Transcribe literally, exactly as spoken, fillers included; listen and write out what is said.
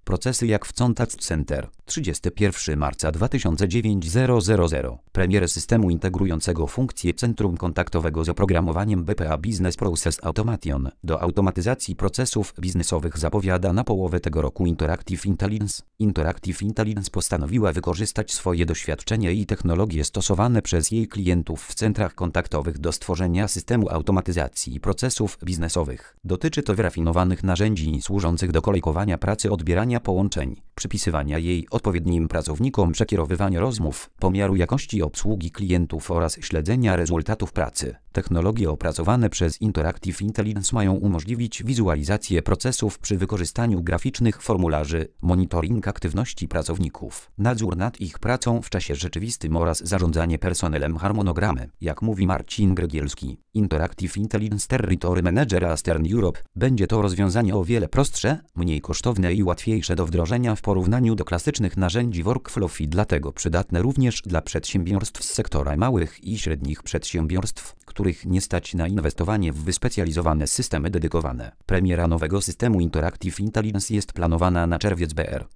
procesy jak w Contact Center. trzydziestego pierwszego marca dwa tysiące dziewięć. Premierę systemu integrującego funkcję centrum kontaktowego z oprogramowaniem B P A Business Process Automation do automatyzacji procesów biznesowych zapowiada na połowę tego roku Interactive Intelligence. Interactive Intelligence postanowiła wykorzystać swoje doświadczenie i technologie stosowane przez jej klientów w centrach kontaktowych do stworzenia systemu automatyzacji procesów biznesowych. Dotyczy to wyrafinowanych narzędzi służących do kolejkowania pracy, odbierania połączeń, przypisywania jej odpowiednim pracownikom, przekierowywania rozmów, pomiaru jakości obsługi klientów oraz śledzenia rezultatów pracy. Technologie opracowane przez Interactive Intelligence mają umożliwić wizualizację procesów przy wykorzystaniu graficznych formularzy, monitoring aktywności pracowników, nadzór nad ich pracą w czasie rzeczywistym oraz zarządzanie personelem, harmonogramy. Jak mówi Marcin Grygielski, Interactive Intelligence Territory Manager Eastern Europe, będzie to rozwiązanie o wiele prostsze, mniej kosztowne i łatwiejsze do wdrożenia w porównaniu do klasycznych narzędzi workflow i dlatego przydatne również dla przedsiębiorstw z sektora małych i średnich przedsiębiorstw, których nie stać na inwestowanie w wyspecjalizowane systemy dedykowane. Premiera nowego systemu Interactive Intelligence jest planowana na czerwiec B R